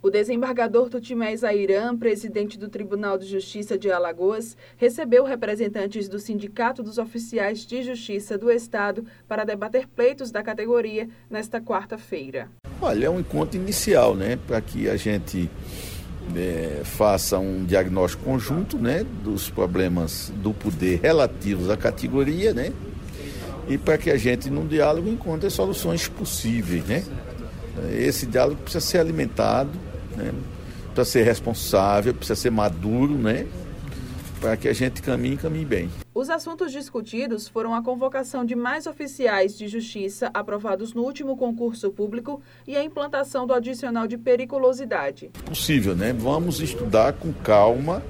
O desembargador Tutimés Airan, presidente do Tribunal de Justiça de Alagoas, recebeu representantes do Sindicato dos Oficiais de Justiça do Estado para debater pleitos da categoria nesta quarta-feira. Olha, é um encontro inicial, para que a gente faça um diagnóstico conjunto, dos problemas do poder relativos à categoria, e para que a gente, num diálogo, encontre soluções possíveis, Esse diálogo precisa ser alimentado, precisa ser responsável, precisa ser maduro, para que a gente caminhe bem. Os assuntos discutidos foram a convocação de mais oficiais de justiça aprovados no último concurso público e a implantação do adicional de periculosidade. Possível, Vamos estudar com calma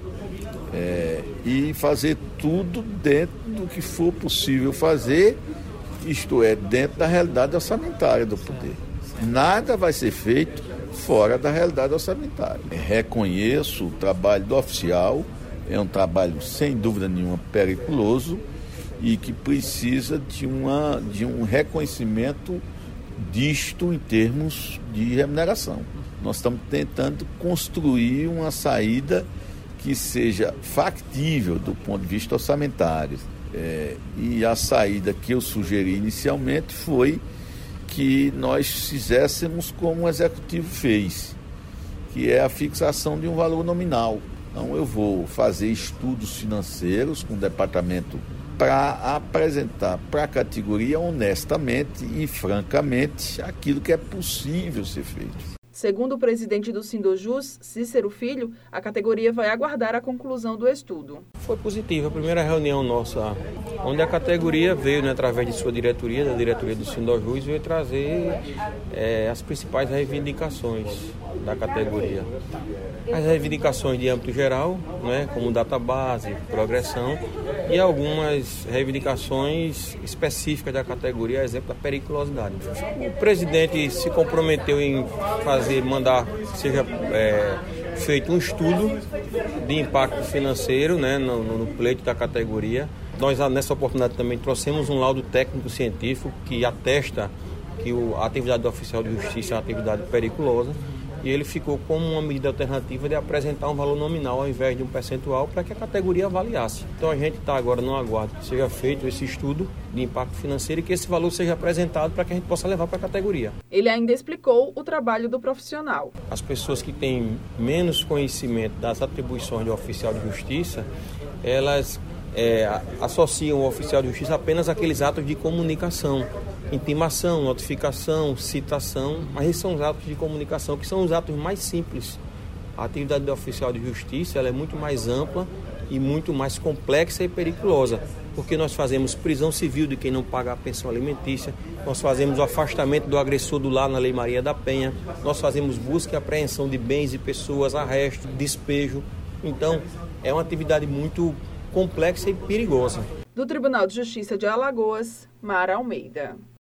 e fazer tudo dentro do que for possível fazer, isto é, dentro da realidade orçamentária do poder. Nada vai ser feito fora da realidade orçamentária. Reconheço o trabalho do oficial, é um trabalho sem dúvida nenhuma periculoso e que precisa de um reconhecimento disto em termos de remuneração. Nós estamos tentando construir uma saída que seja factível do ponto de vista orçamentário. E a saída que eu sugeri inicialmente foi que nós fizéssemos como o Executivo fez, que é a fixação de um valor nominal. Então eu vou fazer estudos financeiros com o departamento para apresentar para a categoria honestamente e francamente aquilo que é possível ser feito. Segundo o presidente do Sindojus, Cícero Filho, a categoria vai aguardar a conclusão do estudo. Foi positiva a primeira reunião nossa, onde a categoria veio, através de sua diretoria, da diretoria do Sindojus, veio trazer as principais reivindicações da categoria. As reivindicações de âmbito geral, como database, progressão, e algumas reivindicações específicas da categoria, exemplo da periculosidade. O presidente se comprometeu em mandar que seja feito um estudo de impacto financeiro no pleito da categoria. Nós, nessa oportunidade, também trouxemos um laudo técnico-científico que atesta que a atividade do oficial de justiça é uma atividade periculosa, e ele ficou como uma medida alternativa de apresentar um valor nominal ao invés de um percentual para que a categoria avaliasse. Então a gente está agora no aguardo que seja feito esse estudo de impacto financeiro e que esse valor seja apresentado para que a gente possa levar para a categoria. Ele ainda explicou o trabalho do profissional. As pessoas que têm menos conhecimento das atribuições do oficial de justiça, elas associam o oficial de justiça apenas àqueles atos de comunicação, intimação, notificação, citação, mas esses são os atos de comunicação que são os atos mais simples. A atividade do oficial de justiça ela é muito mais ampla e muito mais complexa e periculosa, porque nós fazemos prisão civil de quem não paga a pensão alimentícia, nós fazemos o afastamento do agressor do lar na Lei Maria da Penha, nós fazemos busca e apreensão de bens e pessoas, arresto, despejo. Então, é uma atividade muito complexa e perigosa. Do Tribunal de Justiça de Alagoas, Mara Almeida.